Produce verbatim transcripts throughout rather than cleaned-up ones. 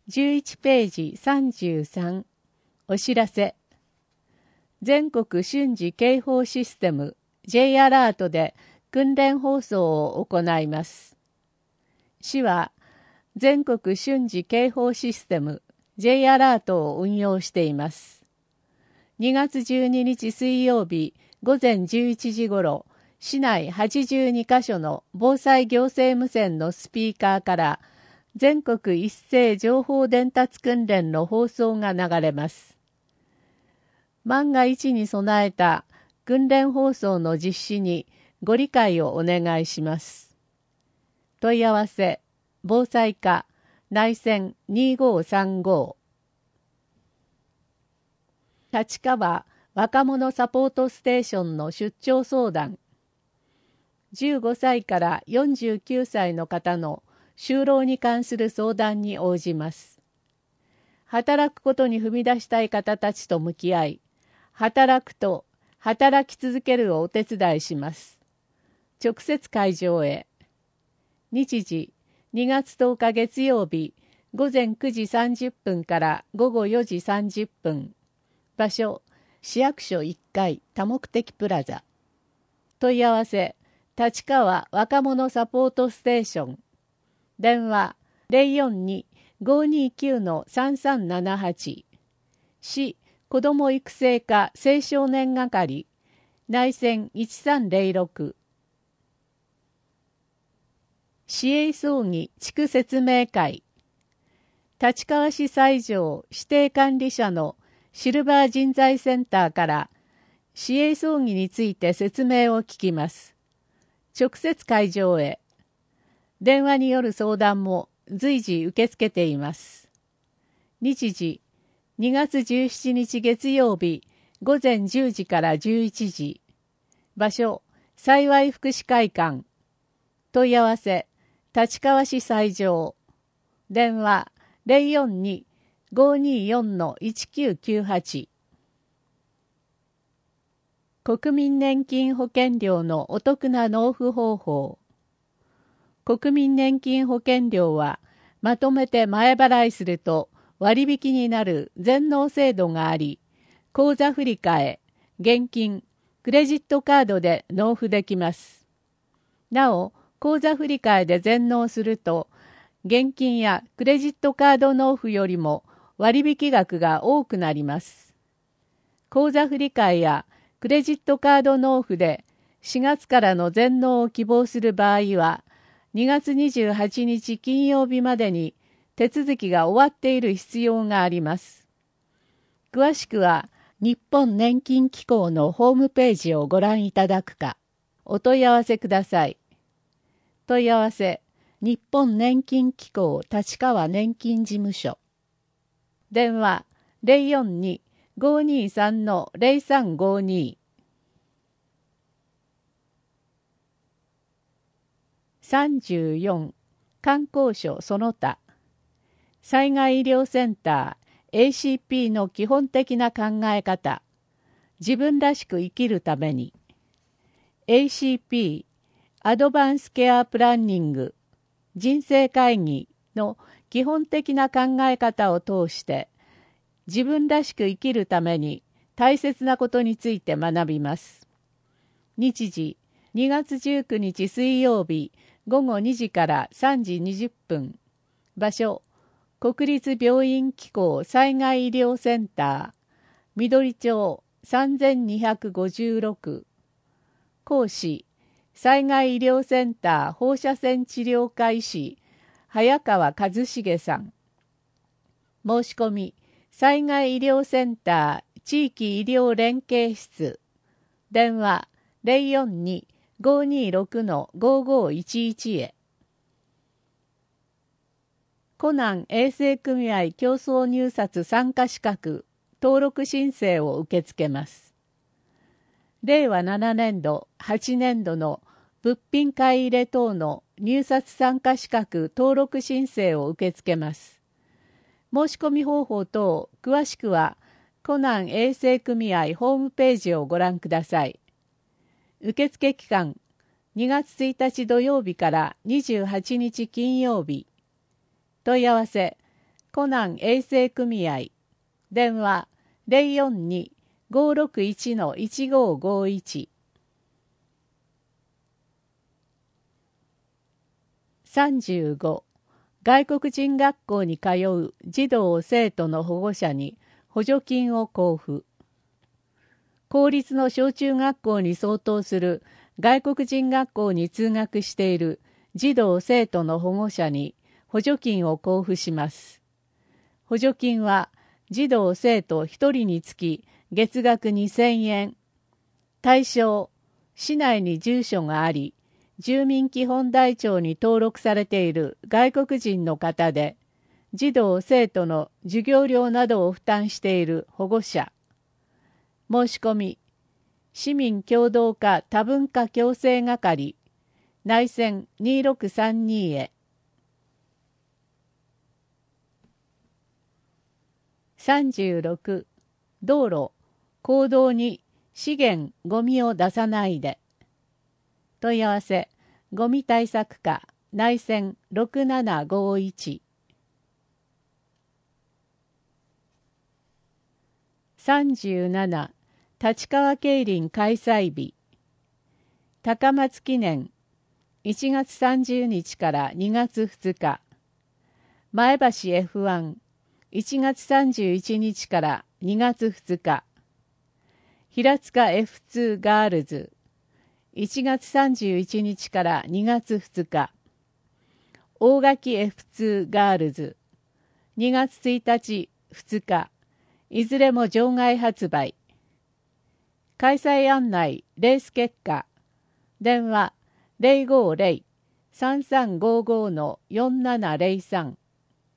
じゅういちページさんじゅうさんお知らせ。全国瞬時警報システム J アラートで訓練放送を行います。市は全国瞬時警報システム J アラートを運用しています。にがつじゅうににち水曜日午前じゅういちじごろ、市内はちじゅうにかしょの防災行政無線のスピーカーから全国一斉情報伝達訓練の放送が流れます。万が一に備えた訓練放送の実施にご理解をお願いします。問い合わせ、防災課、内線にごさんご。立川若者サポートステーションの出張相談。じゅうごさいからよんじゅうきゅうさいの方の就労に関する相談に応じます。働くことに踏み出したい方たちと向き合い、働くと働き続けるをお手伝いします。直接会場へ。日時、にがつとおか月曜日、ごぜんくじさんじゅっぷんからごごよじさんじゅっぷん。場所、市役所いっかい多目的プラザ。問い合わせ、立川若者サポートステーション。電話 ゼロよんに ごにきゅう さんさんななはち。市子ども育成課青少年係。内線いちさんゼロろく。市営葬儀地区説明会。立川市西条指定管理者のシルバー人材センターから市営葬儀について説明を聞きます。直接会場へ。電話による相談も随時受け付けています。日時、にがつじゅうしちにち月曜日ごぜんじゅうじからじゅういちじ。場所、幸福祉会館。問い合わせ、立川市西条。電話ゼロよんに ごによん いちきゅうきゅうはち。国民年金保険料のお得な納付方法。国民年金保険料はまとめて前払いすると割引になる全納制度があり、口座振替、現金、クレジットカードで納付できます。なお、口座振替で全納すると、現金やクレジットカード納付よりも割引額が多くなります。口座振替やクレジットカード納付でしがつからの全納を希望する場合は、にがつにじゅうはちにち金曜日までに手続きが終わっている必要があります。詳しくは日本年金機構のホームページをご覧いただくか、お問い合わせください。問い合わせ、日本年金機構立川年金事務所。電話ゼロよんに ごにさん ゼロさんごに。さんじゅうよん観光所その他。災害医療センター エーシーピー の基本的な考え方。自分らしく生きるために。エーシーピー アドバンスケアプランニング人生会議の基本的な考え方を通して自分らしく生きるために大切なことについて学びます。日時にがつじゅうくにち水曜日ごごにじからさんじにじゅっぷん。場所国立病院機構災害医療センター緑町さんぜんにひゃくごじゅうろく。講師災害医療センター放射線治療科医師早川和重さん。申し込み災害医療センター地域医療連携室。電話ゼロよんに ごにろく ごごいちいちへ。湖南衛生組合競争入札参加資格登録申請を受け付けます。れいわななねんどはちねんどの物品買い入れ等の入札参加資格登録申請を受け付けます。申し込み方法等詳しくは湖南衛生組合ホームページをご覧ください。受付期間にがつついたち土曜日からにじゅうはちにち金曜日。問い合わせコナン衛生組合電話 ゼロよんに ごーろくいち いちごーごーいち。 さんじゅうご外国人学校に通う児童生徒の保護者に補助金を交付。公立の小中学校に相当する外国人学校に通学している児童生徒の保護者に補助金を交付します。補助金は児童生徒ひとりにつき月額にせんえん。対象、市内に住所があり、住民基本台帳に登録されている外国人の方で、児童生徒の授業料などを負担している保護者。申し込み、市民協同化多文化共生係、内線にろくさんにへ。さんじゅうろく道路、公道に資源ゴミを出さないで。問い合わせ、ゴミ対策課、内線ろくななごいち。さんじゅうなな立川競輪開催日。高松記念いちがつさんじゅうにちからにがつふつか。前橋 エフワンいちがつさんじゅういちにちからにがつふつか。平塚 エフツー ガールズいちがつさんじゅういちにちからにがつふつか。大垣 エフツー ガールズにがつついたちふつか。いずれも場外発売。開催案内、レース結果。電話 ゼロごゼロ さんさんごご よんななゼロさん。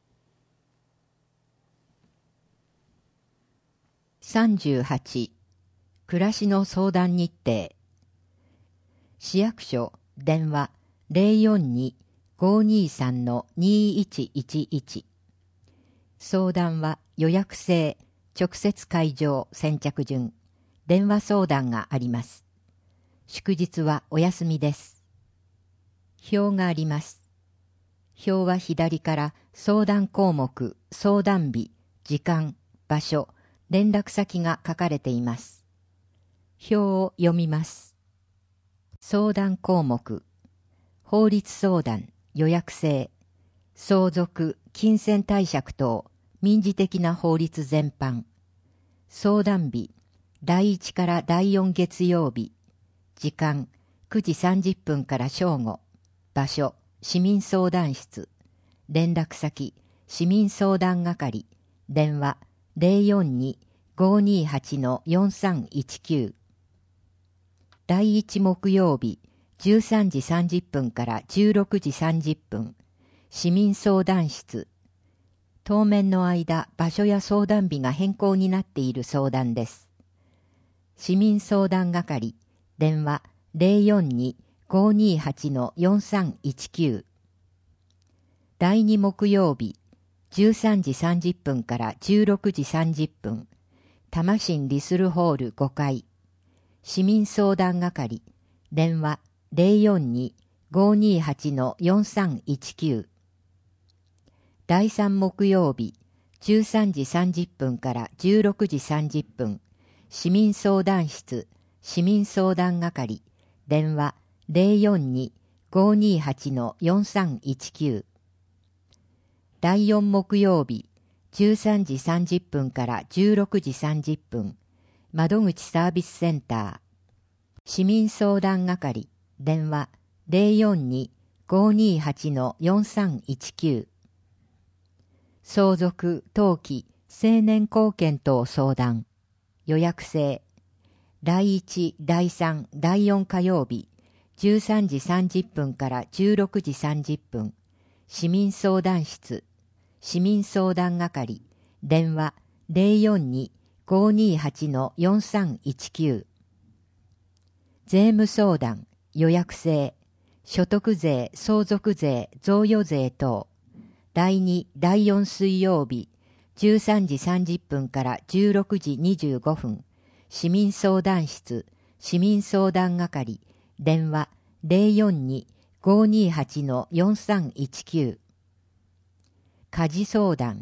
さんじゅうはち暮らしの相談日程。市役所電話 ゼロよんに ごーにーさん にーいちいちいち。相談は予約制、直接会場先着順、電話相談があります。祝日はお休みです。表があります。表は左から相談項目、相談日、時間、場所、連絡先が書かれています。表を読みます。相談項目、法律相談、予約制、相続、金銭貸借等、民事的な法律全般。相談日、だいいちからだいよん月曜日。時間、くじさんじゅっぷんから正午。場所、市民相談室。連絡先、市民相談係。電話、ゼロよんに ごーにーはち よんさんいちきゅう。だいいち木曜日、じゅうさんじさんじゅっぷんからじゅうろくじさんじゅっぷん。市民相談室。当面の間、場所や相談日が変更になっている相談です。市民相談係、電話 ゼロよんに ごーにーはち よんさんいちきゅう。だいに木曜日、じゅうさんじさんじゅっぷんからじゅうろくじさんじゅっぷん。多摩新リスルホールごかい。市民相談係、電話 ゼロよんに ごーにーはち よんさんいちきゅう。だいさん木曜日、じゅうさんじさんじゅっぷんからじゅうろくじさんじゅっぷん。市民相談室、市民相談係、電話 ゼロよんに ごーにーはち よんさんいちきゅう。だいよん木曜日、じゅうさんじさんじゅっぷんからじゅうろくじさんじゅっぷん。窓口サービスセンター。市民相談係、電話 ゼロよんに ごーにーはち よんさんいちきゅう。相続、登記、成年後見等相談。予約制。だいいち、だいさん、だいよん火曜日、じゅうさんじさんじゅっぷんからじゅうろくじさんじゅっぷん。市民相談室。市民相談係。電話 ゼロよんに ごーにーはち よんさんいちきゅう。税務相談。予約制。所得税、相続税、贈与税等。だいに、だいよん水曜日、じゅうさんじさんじゅっぷんからじゅうろくじにじゅうごふん。市民相談室、市民相談係、電話 ゼロよんに ごーにーはち よんさんいちきゅう。家事相談、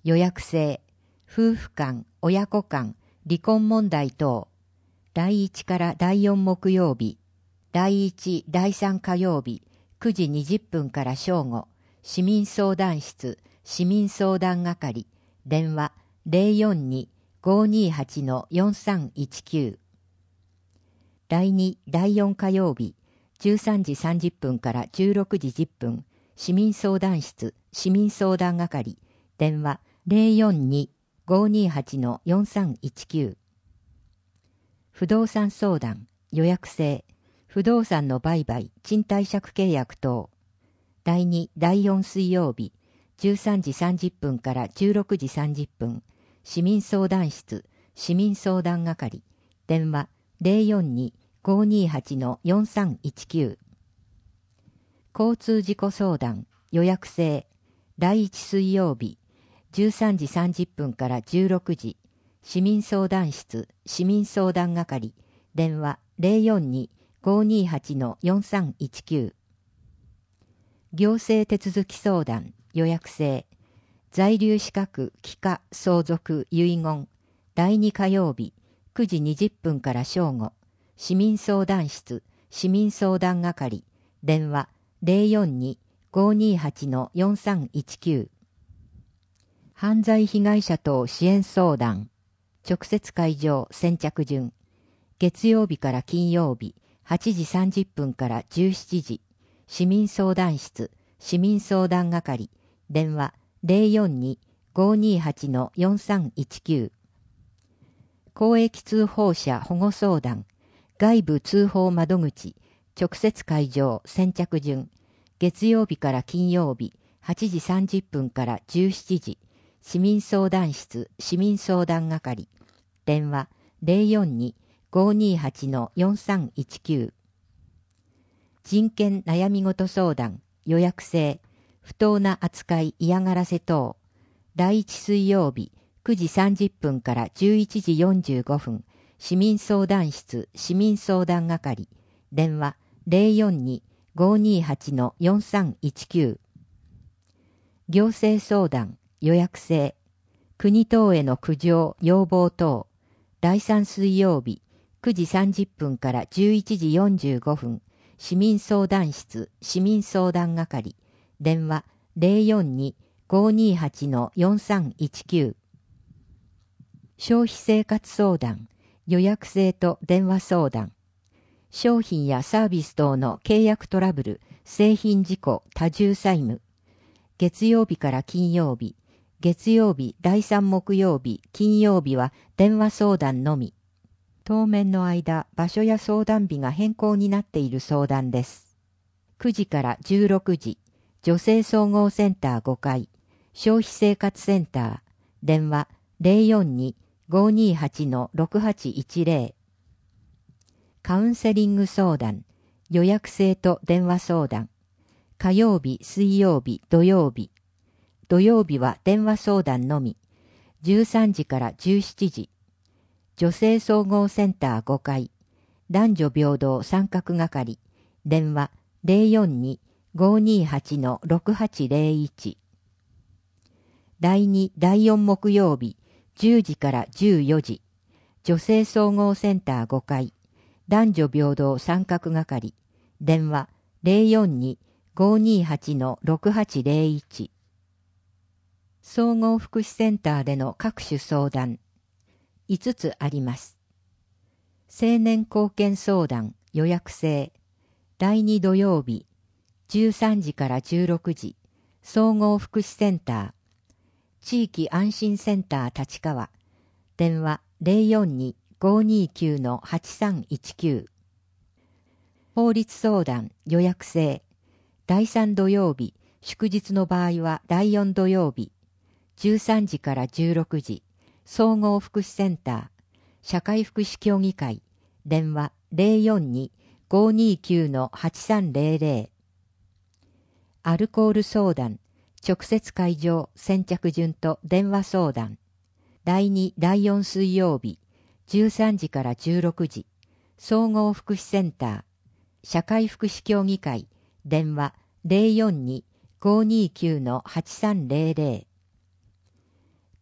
予約制、夫婦間、親子間、離婚問題等、だいいちからだいよん木曜日、だいいち、だいさん火曜日、くじにじゅっぷんから正午、市民相談室、市民相談係、電話 ゼロよんに ごーにーはち よんさんいちきゅう。だいに、だいよん火曜日、じゅうさんじさんじゅっぷんからじゅうろくじじゅっぷん、市民相談室、市民相談係、電話 ゼロよんに ごーにーはち よんさんいちきゅう。不動産相談、予約制、不動産の売買、賃貸借契約等、だいに、だいよん水曜日、じゅうさんじさんじゅっぷんからじゅうろくじさんじゅっぷん、市民相談室、市民相談係、電話 ゼロよんに ごーにーはち よんさんいちきゅう。交通事故相談、予約制、だいいち水曜日、じゅうさんじさんじゅっぷんからじゅうろくじ、市民相談室、市民相談係、電話 ゼロよんに ごーにーはち よんさんいちきゅう。行政手続き相談、予約制、在留資格、帰化、相続、遺言、だいに火曜日、くじにじゅっぷんから正午、市民相談室、市民相談係、電話 ゼロよんに ごーにーはち よんさんいちきゅう。犯罪被害者等支援相談、直接会場先着順、月曜日から金曜日、はちじさんじゅっぷんからじゅうしちじ、市民相談室、市民相談係、電話 ゼロよんに ごーにーはち よんさんいちきゅう。公益通報者保護相談、外部通報窓口、直接会場先着順、月曜日から金曜日、はちじさんじゅっぷんからじゅうしちじ、市民相談室、市民相談係、電話 ゼロよんに ごーにーはち よんさんいちきゅう。人権悩み事相談、予約制、不当な扱い嫌がらせ等、だいいち水曜日、くじさんじゅっぷんからじゅういちじよんじゅうごふん、市民相談室、市民相談係、電話 ゼロよんに ごーにーはち よんさんいちきゅう。行政相談、予約制、国等への苦情、要望等、だいさん水曜日、くじさんじゅっぷんからじゅういちじよんじゅうごふん、市民相談室、市民相談係、電話 ゼロよんに ごーにーはち よんさんいちきゅう。消費生活相談、予約制と電話相談、商品やサービス等の契約トラブル、製品事故、多重債務、月曜日から金曜日、月曜日、だいさん木曜日、金曜日は電話相談のみ。当面の間、場所や相談日が変更になっている相談です。くじからじゅうろくじ、女性総合センターごかい、消費生活センター、電話 ゼロよんに ごーにーはち ろくはちいちゼロ。カウンセリング相談、予約制と電話相談、火曜日、水曜日、土曜日。土曜日は電話相談のみ、じゅうさんじからじゅうしちじ。女性総合センターごかい、男女平等参画係、電話 ゼロよんに ごーにーはち ろくはちゼロいち。だいに、だいよん木曜日、じゅうじからじゅうよじ。女性総合センターごかい、男女平等参画係、電話 ゼロよんに ごーにーはち ろくはちゼロいち。総合福祉センターでの各種相談、いつつあります。青年貢献相談、予約制、だいに土曜日、じゅうさんじからじゅうろくじ、総合福祉センター、地域安心センター立川、電話 ゼロよんに ごーにーきゅう はちさんいちきゅう。法律相談、予約制、だいさん土曜日、祝日の場合はだいよん土曜日、じゅうさんじからじゅうろくじ、総合福祉センター、社会福祉協議会、電話 ゼロよんに ごーにーきゅう はちさんゼロゼロ。アルコール相談、直接会場先着順と電話相談、だいに、だいよん水曜日、じゅうさんじからじゅうろくじ、総合福祉センター、社会福祉協議会、電話 ゼロよんに ごーにーきゅう はちさんゼロゼロ。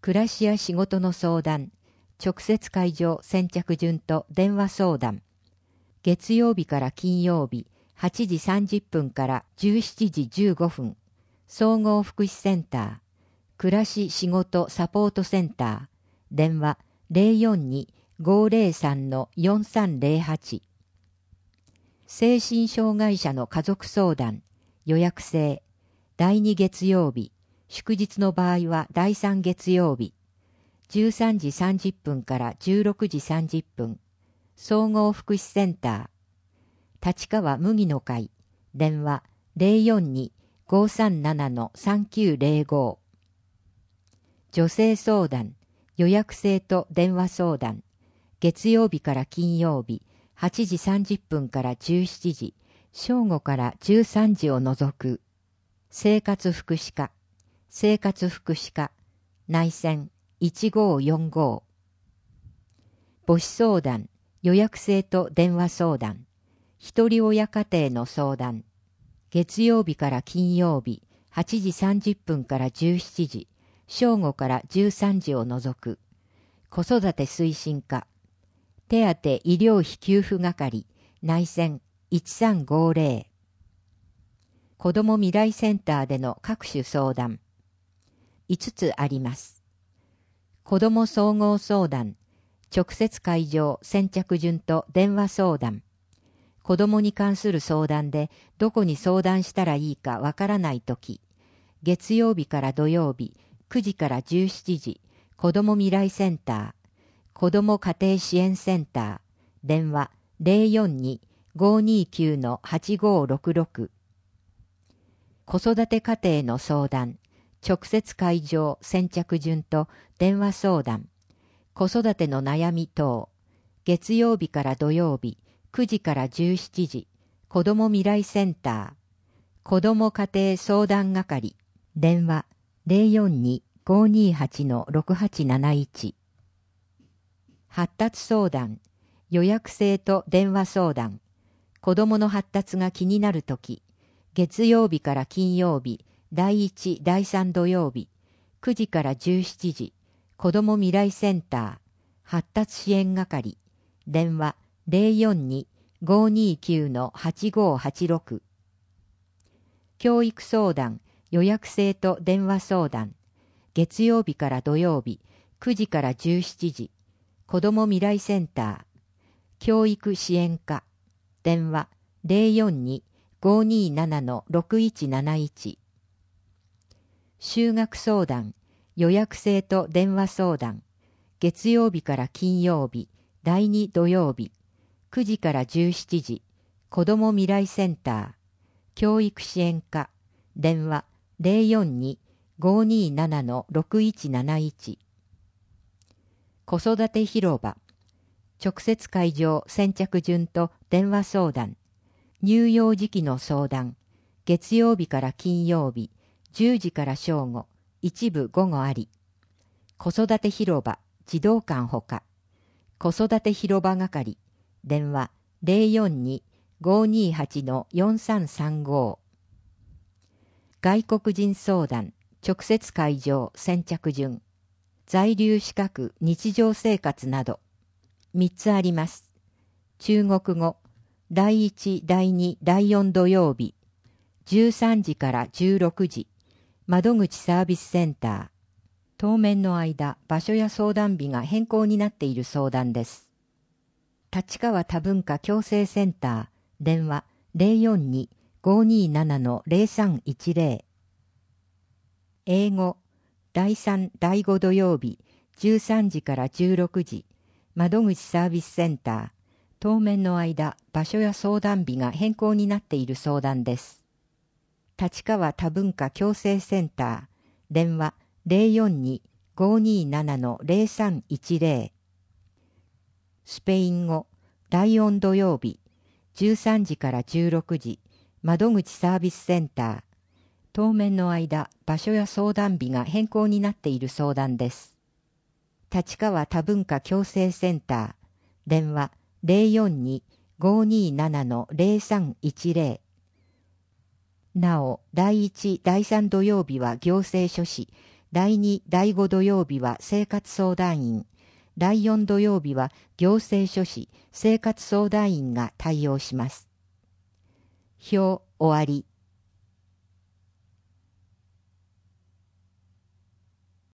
暮らしや仕事の相談、直接会場先着順と電話相談。月曜日から金曜日、はちじさんじゅっぷんからじゅうしちじじゅうごふん。総合福祉センター、暮らし仕事サポートセンター、電話 ゼロよんに ごゼロさん よんさんゼロはち。精神障害者の家族相談、予約制、だいに月曜日、祝日の場合はだいさん月曜日、じゅうさんじさんじゅっぷんからじゅうろくじさんじゅっぷん、総合福祉センター、立川麦の会、電話 ゼロよんに ごさんなな さんきゅうゼロご。女性相談、予約制と電話相談、月曜日から金曜日、はちじさんじゅっぷんからじゅうしちじ、正午からじゅうさんじを除く。生活福祉課、生活福祉課、内線いちごよんご。母子相談、予約制と電話相談、一人親家庭の相談、月曜日から金曜日、はちじさんじゅっぷんからじゅうしちじ、正午からじゅうさんじを除く。子育て推進課、手当医療費給付係、内線いちさんごゼロ。子ども未来センターでの各種相談、いつつあります。子ども総合相談、直接会場先着順と電話相談。子どもに関する相談でどこに相談したらいいかわからないとき、月曜日から土曜日くじからじゅうしちじ、子ども未来センター、子ども家庭支援センター、電話 ゼロよんに ごにきゅう はちごろくろく。子育て家庭の相談、直接会場先着順と電話相談、子育ての悩み等、月曜日から土曜日くじからじゅうしちじ、子ども未来センター、子ども家庭相談係、電話 ゼロよんに ごにはち ろくはちなないち。発達相談、予約制と電話相談、子どもの発達が気になるとき、月曜日から金曜日、だいいち、だいさん土曜日、くじからじゅうしちじ、子ども未来センター、発達支援係、電話 ゼロよんに ごにきゅう はちごはちろく。教育相談、予約制と電話相談、月曜日から土曜日、くじからじゅうしちじ、子ども未来センター、教育支援課、電話 ゼロよんに ごになな ろくいちなないち。就学相談、予約制と電話相談、月曜日から金曜日、だいに土曜日、くじからじゅうしちじ、子ども未来センター、教育支援課、電話 ゼロよんに ごになな ろくいちなないち。子育て広場、直接会場先着順と電話相談、乳幼児期の相談、月曜日から金曜日、じゅうじから正午、一部午後あり。子育て広場、児童館ほか。子育て広場係、電話 ゼロよんに ごにはち よんさんさんご。外国人相談、直接会場先着順。在留資格、日常生活など。みっつあります。中国語、だいいち、だいに、だいよん土曜日、じゅうさんじからじゅうろくじ、窓口サービスセンター。当面の間、場所や相談日が変更になっている相談です。立川多文化共生センター、電話 ゼロよんに ごになな ゼロさんいちゼロ。英語、だいさん、だいご土曜日、じゅうさんじからじゅうろくじ、窓口サービスセンター。当面の間、場所や相談日が変更になっている相談です。立川多文化共生センター、電話 ゼロよんに ごになな ゼロさんいちゼロ。スペイン語、だいよん土曜日、じゅうさんじからじゅうろくじ、窓口サービスセンター。当面の間、場所や相談日が変更になっている相談です。立川多文化共生センター、電話 ゼロよんに ごになな ゼロさんいちゼロ。なお、だいいち、だいさん土曜日は行政書士、 だいに、だいご土曜日は生活相談員、だいよん土曜日は行政書士、生活相談員が対応します。表終わり。